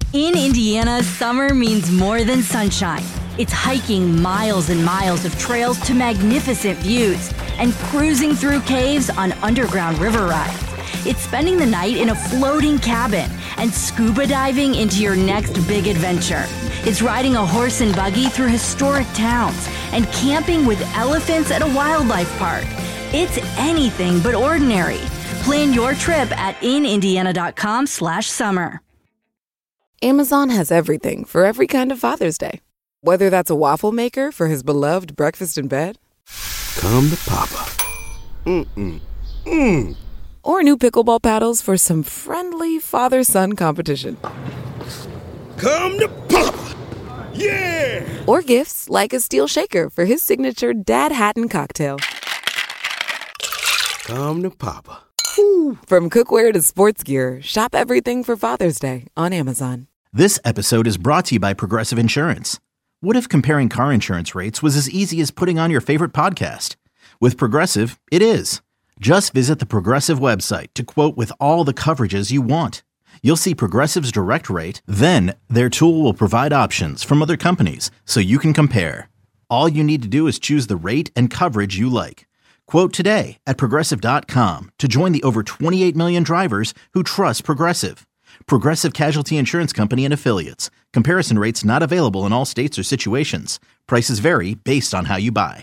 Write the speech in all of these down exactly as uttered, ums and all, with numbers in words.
In Indiana, summer means more than sunshine. It's hiking miles and miles of trails to magnificent views and cruising through caves on underground river rides. It's spending the night in a floating cabin and scuba diving into your next big adventure. It's riding a horse and buggy through historic towns and camping with elephants at a wildlife park. It's anything but ordinary. Plan your trip at inindiana.com slash summer. Amazon has everything for every kind of Father's Day. Whether that's a waffle maker for his beloved breakfast in bed. Come to Papa. Mm-mm. Mm. Or new pickleball paddles for some friendly father-son competition. Come to Papa. Yeah! Or gifts like a steel shaker for his signature Dad Hatton cocktail. Come to Papa. Woo. From cookware to sports gear, shop everything for Father's Day on Amazon. This episode is brought to you by Progressive Insurance. What if comparing car insurance rates was as easy as putting on your favorite podcast? With Progressive, it is. Just visit the Progressive website to quote with all the coverages you want. You'll see Progressive's direct rate, then their tool will provide options from other companies so you can compare. All you need to do is choose the rate and coverage you like. Quote today at Progressive dot com to join the over twenty-eight million drivers who trust Progressive. Progressive Casualty Insurance Company and Affiliates. Comparison rates not available in all states or situations. Prices vary based on how you buy.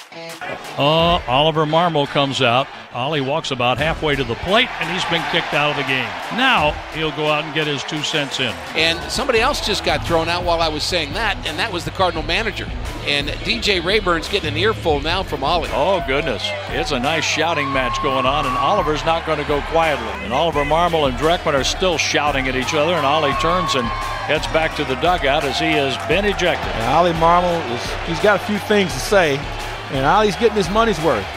Uh, Oliver Marmol comes out. Ollie walks about halfway to the plate, and he's been kicked out of the game. Now he'll go out and get his two cents in. And somebody else just got thrown out while I was saying that, and that was the Cardinal manager. And D J Rayburn's getting an earful now from Ollie. Oh, goodness. It's a nice shouting match going on, and Oliver's not going to go quietly. And Oliver Marmol and Dreckman are still shouting at each other, and Ollie turns and heads back to the dugout as he has been ejected. And Ollie Marmol, is, he's got a few things to say, and Ollie's getting his money's worth.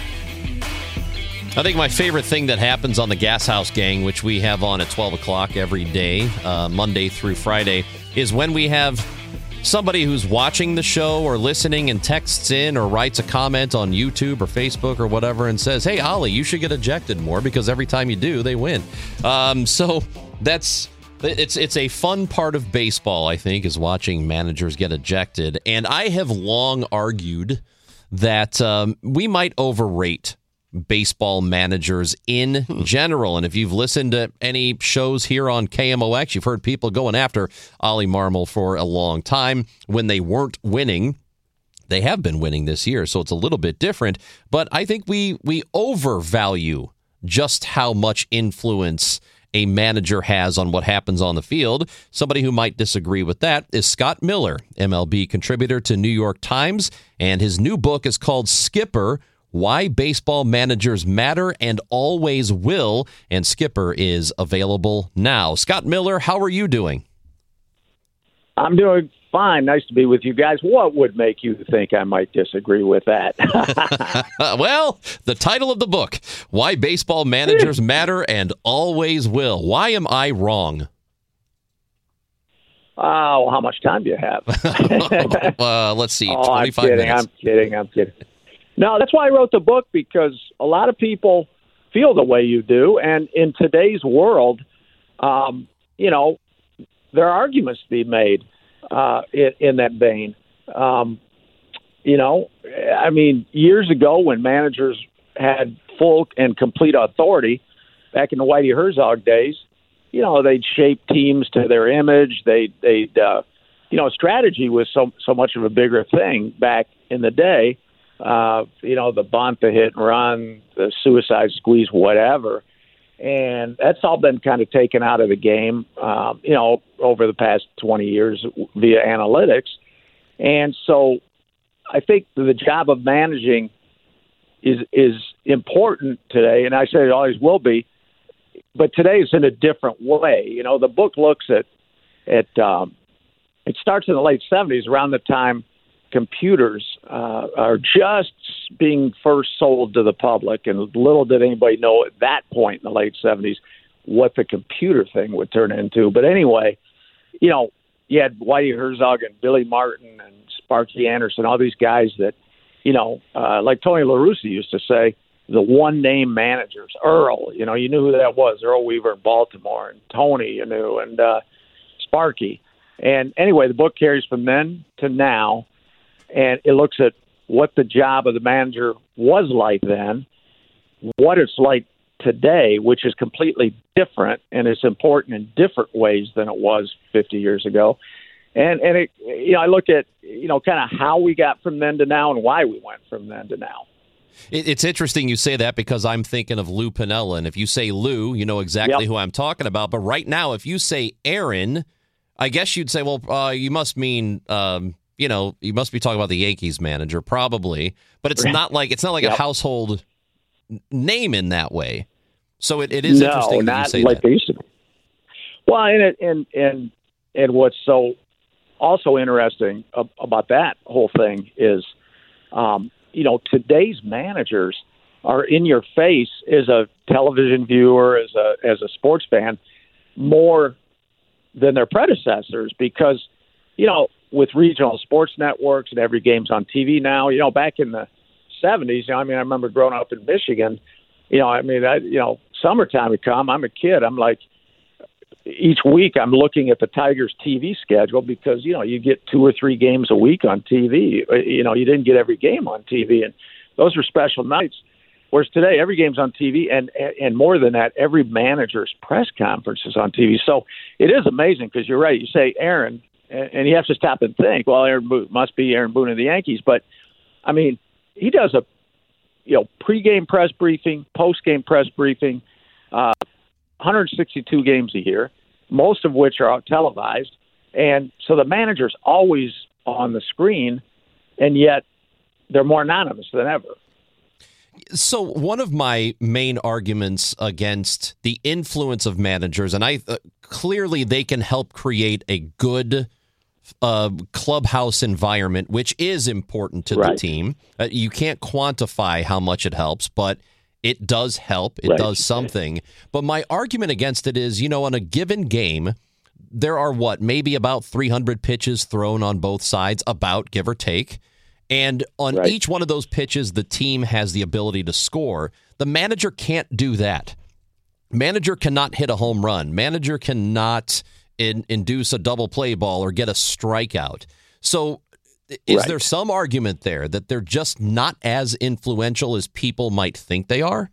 I think my favorite thing that happens on the Gas House Gang, which we have on at twelve o'clock every day, uh, Monday through Friday, is when we have somebody who's watching the show or listening and texts in or writes a comment on YouTube or Facebook or whatever and says, hey, Ollie, you should get ejected more because every time you do, they win. Um, so that's... It's it's a fun part of baseball, I think, is watching managers get ejected. And I have long argued that um, we might overrate baseball managers in general. And if you've listened to any shows here on K M O X, you've heard people going after Ollie Marmol for a long time when they weren't winning. They have been winning this year, so it's a little bit different. But I think we we overvalue just how much influence a manager has on what happens on the field. Somebody who might disagree with that is Scott Miller, M L B contributor to New York Times, and his new book is called Skipper, Why Baseball Managers Matter and Always Will, and Skipper is available now. Scott Miller, how are you doing? I'm doing fine. Nice to be with you guys. What would make you think I might disagree with that? Well, the title of the book, Why Baseball Managers Matter and Always Will. Why am I wrong? Oh, how much time do you have? uh, let's see, oh, twenty-five I'm kidding, minutes. I'm kidding, I'm kidding. No, that's why I wrote the book, because a lot of people feel the way you do. And in today's world, um, you know, there are arguments to be made uh, in, in that vein. Um, you know, I mean, years ago when managers had full and complete authority, back in the Whitey Herzog days, you know, they'd shape teams to their image. They, they'd, uh, you know, strategy was so so much of a bigger thing back in the day. Uh, you know, the bunt, the hit and run, the suicide squeeze, whatever. And that's all been kind of taken out of the game, um, you know, over the past twenty years via analytics. And so I think the job of managing is is important today, and I say it always will be, but today is in a different way. You know, the book looks at, at um, it starts in the late seventies, around the time computers uh, are just being first sold to the public, and little did anybody know at that point in the late seventies what the computer thing would turn into. But anyway, you know, you had Whitey Herzog and Billy Martin and Sparky Anderson, all these guys that, you know, uh, like Tony La Russa used to say, the one-name managers. Earl, you know, you knew who that was, Earl Weaver in Baltimore, and Tony, you knew, and uh, Sparky. And anyway, the book carries from then to now, and it looks at what the job of the manager was like then, what it's like today, which is completely different, and it's important in different ways than it was fifty years ago. And and it, you know, I look at, you know, kind of how we got from then to now and why we went from then to now. It's interesting you say that because I'm thinking of Lou Piniella, and if you say Lou, you know exactly yep. who I'm talking about. But right now, if you say Aaron, I guess you'd say, well, uh, you must mean, um, you know, you must be talking about the Yankees manager, probably. But it's not like it's not like yep. a household name in that way. So it, it is no, interesting that not you say like that. They used to be. Well, and it, and and and what's so also interesting about that whole thing is, um, you know, today's managers are in your face as a television viewer, as a as a sports fan, more than their predecessors because, you know, with regional sports networks and every game's on T V now, you know, back in the seventies, you know, I mean, I remember growing up in Michigan, you know, I mean, I, you know, summertime would come, I'm a kid, I'm like, each week I'm looking at the Tigers T V schedule because, you know, you get two or three games a week on T V. You know, you didn't get every game on T V, and those were special nights. Whereas today, every game's on T V, and and more than that, every manager's press conference is on T V. So it is amazing because you're right. You say Aaron, and you have to stop and think, well, Aaron Boone must be Aaron Boone of the Yankees. But, I mean, he does a, you know, pregame press briefing, postgame press briefing, uh, one hundred sixty-two games a year, most of which are televised. And so the manager's always on the screen, and yet they're more anonymous than ever. So one of my main arguments against the influence of managers, and I uh, clearly they can help create a good uh, clubhouse environment, which is important to right. the team. Uh, you can't quantify how much it helps, but it does help. It right. does something. But my argument against it is, you know, on a given game, there are what, maybe about three hundred pitches thrown on both sides, about, give or take. And on right. each one of those pitches, the team has the ability to score. The manager can't do that. Manager cannot hit a home run. Manager cannot in, induce a double play ball or get a strikeout. So is right. there some argument there that they're just not as influential as people might think they are?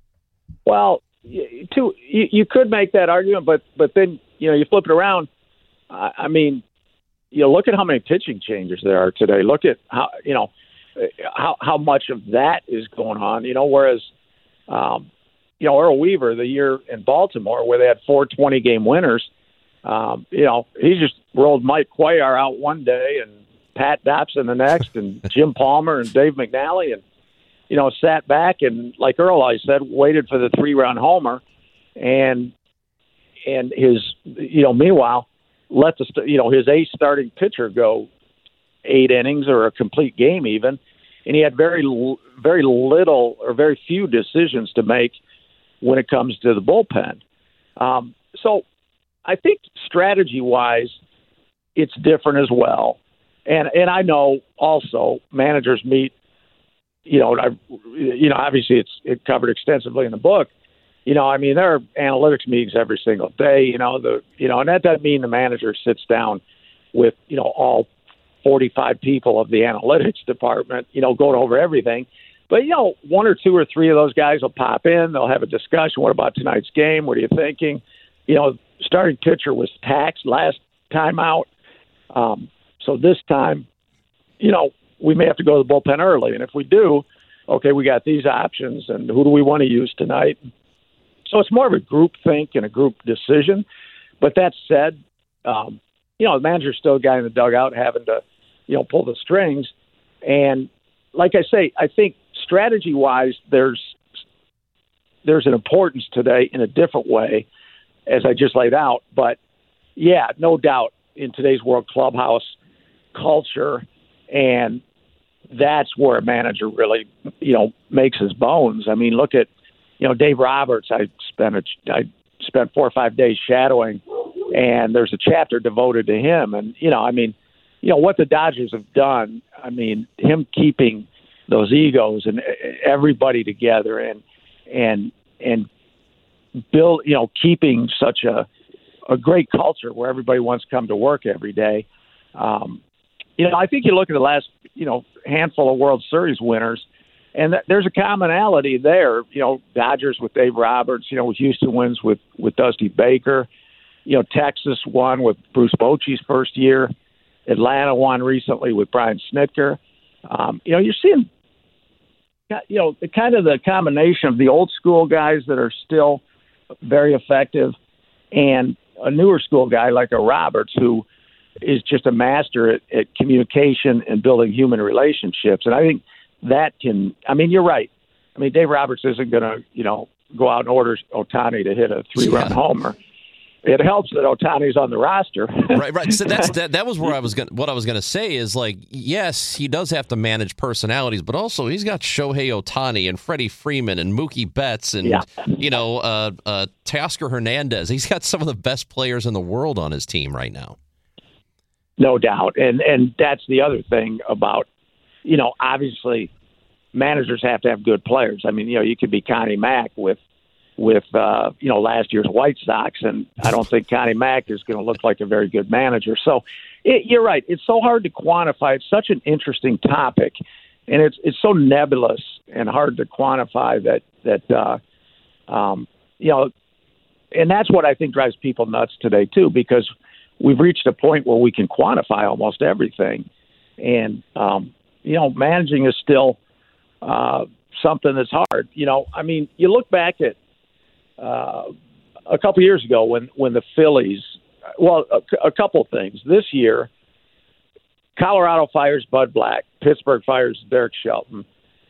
Well, too, you, you could make that argument, but but then, you know, you flip it around. I, I mean, you know, look at how many pitching changes there are today. Look at how, you know, how how much of that is going on, you know, whereas, um, you know, Earl Weaver, the year in Baltimore where they had four twenty-game winners, um, you know, he just rolled Mike Cuellar out one day and Pat Dobson the next and Jim Palmer and Dave McNally and, you know, sat back and, like Earl always said, waited for the three-run homer. And, and his, you know, meanwhile, let the, you know, his ace starting pitcher go eight innings or a complete game even. And he had very, very little or very few decisions to make when it comes to the bullpen. Um, so I think strategy-wise, it's different as well. And and I know also managers meet, you know, I, you know, obviously it's it covered extensively in the book. You know, I mean, there are analytics meetings every single day, you know, the, you know, and that doesn't mean the manager sits down with, you know, all forty-five people of the analytics department, you know, going over everything. But, you know, one or two or three of those guys will pop in. They'll have a discussion. What about tonight's game? What are you thinking? You know, starting pitcher was taxed last time out. Um, so this time, you know, we may have to go to the bullpen early. And if we do, okay, we got these options, and who do we want to use tonight? So it's more of a group think and a group decision. But that said, um, you know, the manager's still a guy in the dugout having to, you know, pull the strings. And like I say, I think strategy-wise, there's there's an importance today in a different way, as I just laid out. But, yeah, no doubt in today's world, clubhouse culture, and that's where a manager really, you know, makes his bones. I mean, look at, you know, Dave Roberts. I spent a, I spent four or five days shadowing, and there's a chapter devoted to him. And, you know, I mean, you know, what the Dodgers have done, I mean, him keeping those egos and everybody together and, and, and build, you know, keeping such a, a great culture where everybody wants to come to work every day. Um, you know, I think you look at the last, you know, handful of World Series winners, and th- there's a commonality there. You know, Dodgers with Dave Roberts, you know, Houston wins with, with Dusty Baker. You know, Texas won with Bruce Bochy's first year. Atlanta won recently with Brian Snitker. Um, you know, you're seeing, you know, the kind of the combination of the old school guys that are still very effective and a newer school guy like a Roberts who is just a master at, at communication and building human relationships. And I think that can, I mean, you're right. I mean, Dave Roberts isn't going to, you know, go out and order Ohtani to hit a three-run yeah. homer. It helps that Ohtani's on the roster. right, right. So that's that, that was where I was going. What I was going to say is, like, yes, he does have to manage personalities, but also he's got Shohei Ohtani and Freddie Freeman and Mookie Betts and yeah. you know uh, uh, Teoscar Hernandez. He's got some of the best players in the world on his team right now. No doubt, and and that's the other thing about, you know, obviously managers have to have good players. I mean, you know, you could be Connie Mack with. with, uh, you know, last year's White Sox, and I don't think Connie Mack is going to look like a very good manager. So it, you're right. It's so hard to quantify. It's such an interesting topic, and it's it's so nebulous and hard to quantify that, that uh, um, you know, and that's what I think drives people nuts today, too, because we've reached a point where we can quantify almost everything. And, um, you know, managing is still uh, something that's hard. You know, I mean, you look back at, Uh, a couple years ago when, when the Phillies, well, a, a couple things. This year, Colorado fires Bud Black. Pittsburgh fires Derek Shelton.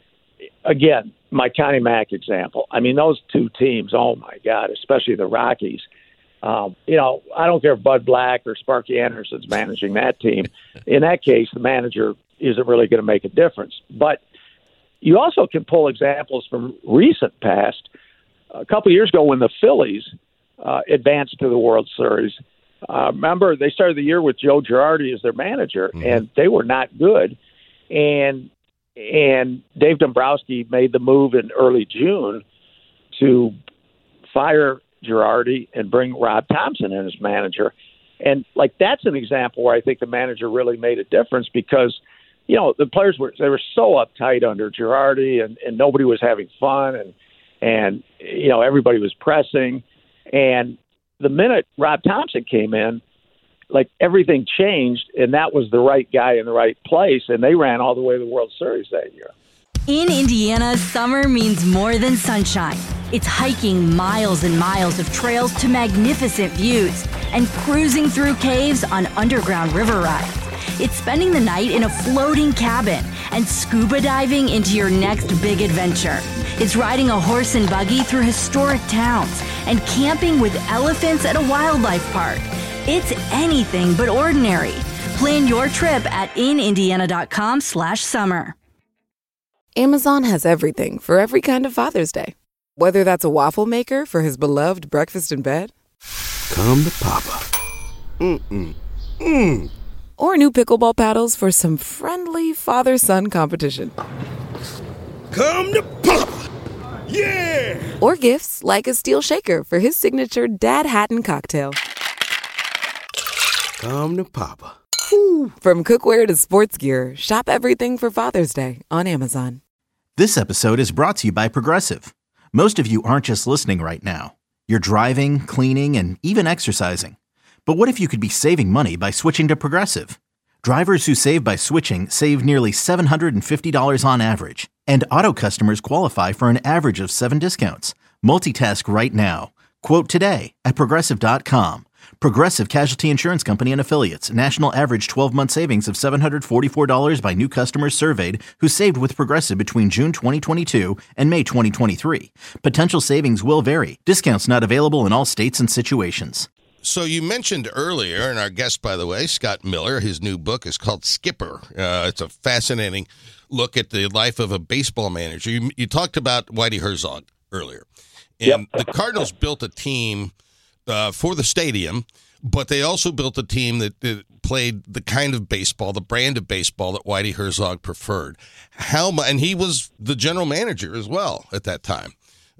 Again, my Connie Mack example. I mean, those two teams, oh, my God, especially the Rockies. Um, you know, I don't care if Bud Black or Sparky Anderson's managing that team. In that case, the manager isn't really going to make a difference. But you also can pull examples from recent past. A couple of years ago when the Phillies uh, advanced to the World Series, uh, remember they started the year with Joe Girardi as their manager, mm-hmm. and they were not good. And and Dave Dombrowski made the move in early June to fire Girardi and bring Rob Thompson in as manager. And, like, that's an example where I think the manager really made a difference because, you know, the players were they were so uptight under Girardi, and, and nobody was having fun, and And, you know, everybody was pressing. And the minute Rob Thompson came in, like, everything changed, and that was the right guy in the right place, and they ran all the way to the World Series that year. In Indiana, summer means more than sunshine. It's hiking miles and miles of trails to magnificent views and cruising through caves on underground river rides. It's spending the night in a floating cabin and scuba diving into your next big adventure. It's riding a horse and buggy through historic towns and camping with elephants at a wildlife park. It's anything but ordinary. Plan your trip at inindiana.com slash summer. Amazon has everything for every kind of Father's Day. Whether that's a waffle maker for his beloved breakfast in bed. Come to Papa. Mm-mm. Mm. Or new pickleball paddles for some friendly father-son competition. Come to Papa. Yeah! Or gifts like a steel shaker for his signature Dad Hatton cocktail. Come to Papa. Woo. From cookware to sports gear, shop everything for Father's Day on Amazon. This episode is brought to you by Progressive. Most of you aren't just listening right now. You're driving, cleaning, and even exercising. But what if you could be saving money by switching to Progressive? Drivers who save by switching save nearly seven hundred fifty dollars on average. And auto customers qualify for an average of seven discounts. Multitask right now. Quote today at Progressive dot com. Progressive Casualty Insurance Company and Affiliates. National average twelve-month savings of seven hundred forty-four dollars by new customers surveyed who saved with Progressive between June twenty twenty-two and May twenty twenty-three. Potential savings will vary. Discounts not available in all states and situations. So you mentioned earlier, and our guest, by the way, Scott Miller, his new book is called Skipper. Uh, it's a fascinating look at the life of a baseball manager. You, you talked about Whitey Herzog earlier. And yep. The Cardinals built a team uh, for the stadium, but they also built a team that, that played the kind of baseball, the brand of baseball that Whitey Herzog preferred. How, and he was the general manager as well at that time.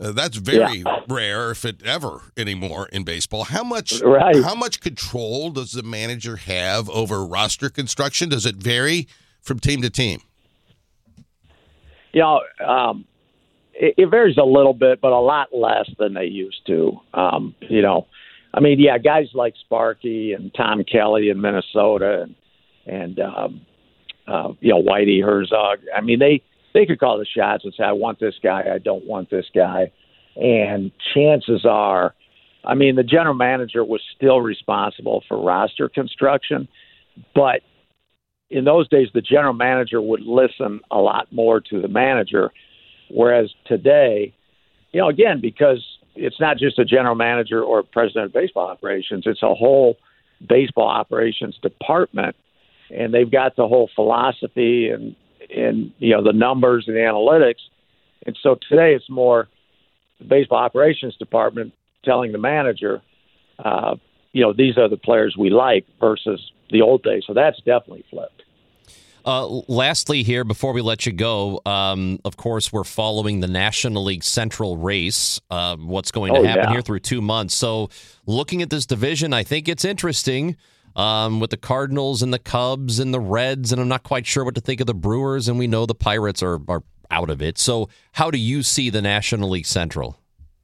Uh, that's very Yeah. rare, if it ever anymore in baseball. How much Right. how much control does the manager have over roster construction? Does it vary from team to team? You know, um, it, it varies a little bit, but a lot less than they used to. Um, you know, I mean, yeah, guys like Sparky and Tom Kelly in Minnesota and, and um, uh, you know, Whitey Herzog. I mean, they, they could call the shots and say, I want this guy, I don't want this guy. And chances are, I mean, the general manager was still responsible for roster construction, but in those days, the general manager would listen a lot more to the manager, whereas today, you know, again, because it's not just a general manager or president of baseball operations, it's a whole baseball operations department, and they've got the whole philosophy and, and you know, the numbers and the analytics. And so today it's more the baseball operations department telling the manager, uh, you know, these are the players we like versus the old days. So that's definitely flipped. Uh, lastly here, before we let you go, um, of course, we're following the National League Central race, uh, what's going to Oh, happen yeah. here through two months. So looking at this division, I think it's interesting um, with the Cardinals and the Cubs and the Reds, and I'm not quite sure what to think of the Brewers, and we know the Pirates are, are out of it. So how do you see the National League Central?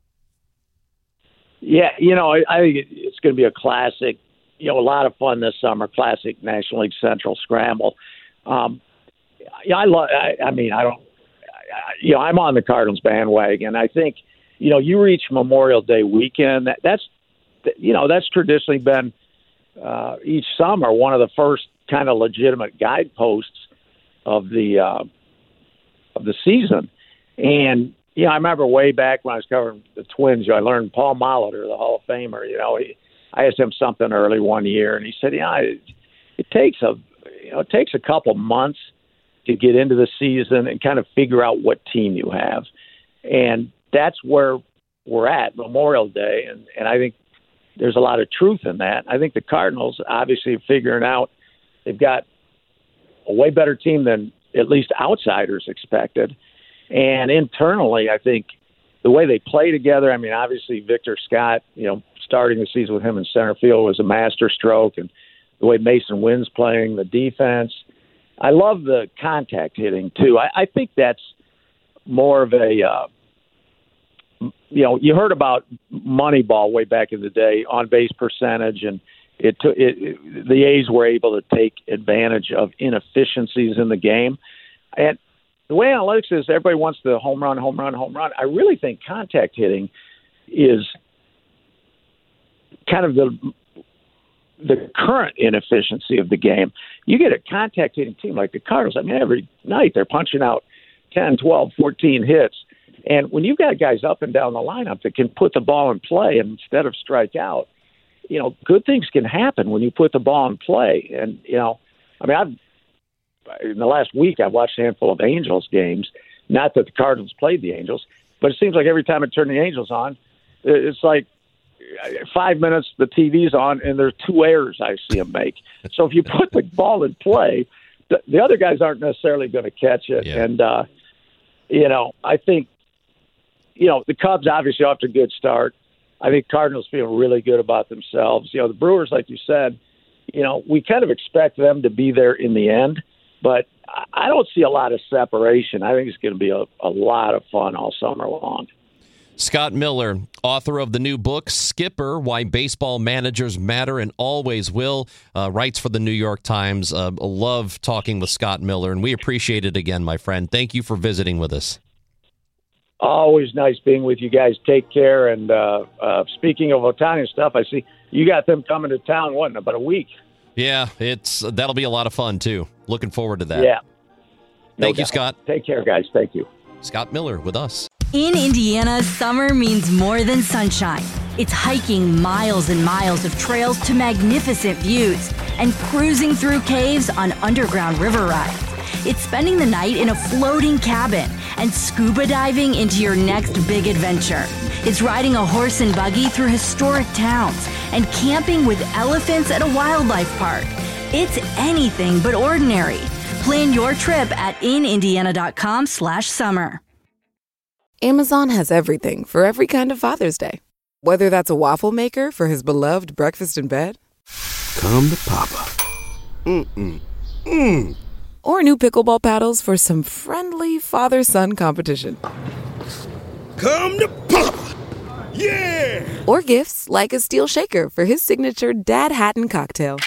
Yeah, you know, I, I think it, it's going to be a classic, you know, a lot of fun this summer, classic National League Central scramble. Um, yeah, I love. I, I mean, I don't. I, you know, I'm on the Cardinals bandwagon. I think, you know, you reach Memorial Day weekend. That, that's, you know, that's traditionally been uh, each summer one of the first kind of legitimate guideposts of the uh, of the season. And you know, I remember way back when I was covering the Twins, you know, I learned Paul Molitor, the Hall of Famer. You know, he, I asked him something early one year, and he said, "Yeah, it, it takes a." You know, it takes a couple months to get into the season and kind of figure out what team you have. And that's where we're at, Memorial Day. And, and I think there's a lot of truth in that. I think the Cardinals obviously are figuring out they've got a way better team than at least outsiders expected. And internally, I think the way they play together, I mean, obviously Victor Scott, you know, starting the season with him in center field was a master stroke, and the way Mason Wynn's playing, the defense. I love the contact hitting, too. I, I think that's more of a, uh, you know, you heard about Moneyball way back in the day, on-base percentage, and it, took, it, it the A's were able to take advantage of inefficiencies in the game. And the way analytics is, everybody wants the home run, home run, home run. I really think contact hitting is kind of the the current inefficiency of the game. You get a contact hitting team like the Cardinals. I mean, every night they're punching out ten, twelve, fourteen hits. And when you've got guys up and down the lineup that can put the ball in play and instead of strike out, you know, good things can happen when you put the ball in play. And, you know, I mean, I've, in the last week, I've watched a handful of Angels games. Not that the Cardinals played the Angels, but it seems like every time I turn the Angels on, it's like, five minutes the T V's on and there's two errors I see him make. So if you put the ball in play, the, the other guys aren't necessarily going to catch it. Yeah. And, uh, you know, I think, you know, the Cubs obviously off to a good start. I think Cardinals feel really good about themselves. You know, the Brewers, like you said, you know, we kind of expect them to be there in the end, but I don't see a lot of separation. I think it's going to be a, a lot of fun all summer long. Scott Miller, author of the new book, Skipper, Why Baseball Managers Matter and Always Will, uh, writes for the New York Times. Uh, love talking with Scott Miller, and we appreciate it again, my friend. Thank you for visiting with us. Always nice being with you guys. Take care. And uh, uh, speaking of Ohtani stuff, I see you got them coming to town, what, in about a week? Yeah, it's that'll be a lot of fun, too. Looking forward to that. Yeah. No Thank you, doubt. Scott. Take care, guys. Thank you. Scott Miller with us. In Indiana, summer means more than sunshine. It's hiking miles and miles of trails to magnificent views and cruising through caves on underground river rides. It's spending the night in a floating cabin and scuba diving into your next big adventure. It's riding a horse and buggy through historic towns and camping with elephants at a wildlife park. It's anything but ordinary. Plan your trip at in indiana dot com slash summer. Amazon has everything for every kind of Father's Day. Whether that's a waffle maker for his beloved breakfast in bed, Come to Papa. Mm-mm. Mm. or new pickleball paddles for some friendly father-son competition. Come to Papa. Yeah! Or gifts like a steel shaker for his signature Dad Hatton cocktail.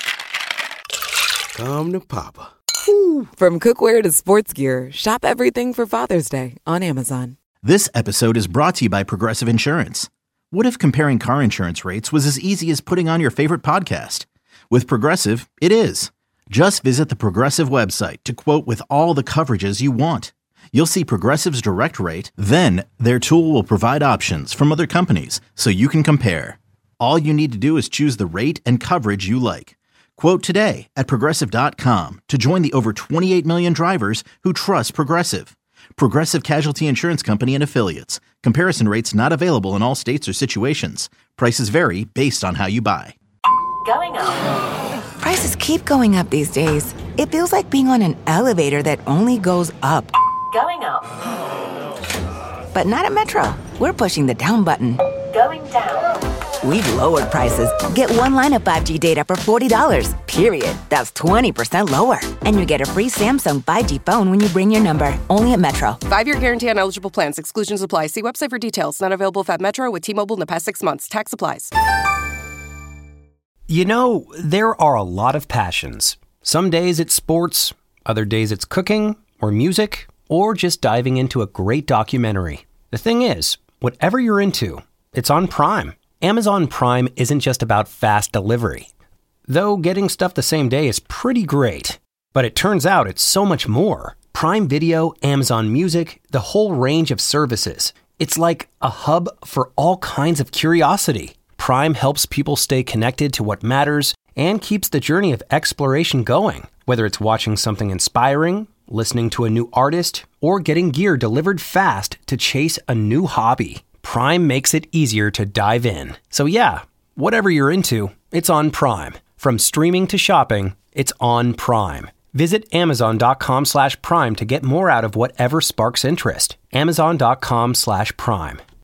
Come to Papa. From cookware to sports gear, shop everything for Father's Day on Amazon. This episode is brought to you by Progressive Insurance. What if comparing car insurance rates was as easy as putting on your favorite podcast? With Progressive, it is. Just visit the Progressive website to quote with all the coverages you want. You'll see Progressive's direct rate, then their tool will provide options from other companies so you can compare. All you need to do is choose the rate and coverage you like. Quote today at Progressive dot com to join the over twenty-eight million drivers who trust Progressive. Progressive Casualty Insurance Company and Affiliates. Comparison rates not available in all states or situations. Prices vary based on how you buy. Going up. Prices keep going up these days. It feels like being on an elevator that only goes up. Going up. But not at Metro. We're pushing the down button. Going down. We've lowered prices. Get one line of five G data for forty dollars, period. That's twenty percent lower. And you get a free Samsung five G phone when you bring your number. Only at Metro. Five-year guarantee on eligible plans. Exclusions apply. See website for details. Not available at Metro with T-Mobile in the past six months. Tax applies. You know, there are a lot of passions. Some days it's sports, other days it's cooking or music, or just diving into a great documentary. The thing is, whatever you're into, it's on Prime. Amazon Prime isn't just about fast delivery. Though getting stuff the same day is pretty great. But it turns out it's so much more. Prime Video, Amazon Music, the whole range of services. It's like a hub for all kinds of curiosity. Prime helps people stay connected to what matters and keeps the journey of exploration going. Whether it's watching something inspiring, listening to a new artist, or getting gear delivered fast to chase a new hobby. Prime makes it easier to dive in. So yeah, whatever you're into, it's on Prime. From streaming to shopping, it's on Prime. Visit amazon.com slash prime to get more out of whatever sparks interest. Amazon.com slash prime.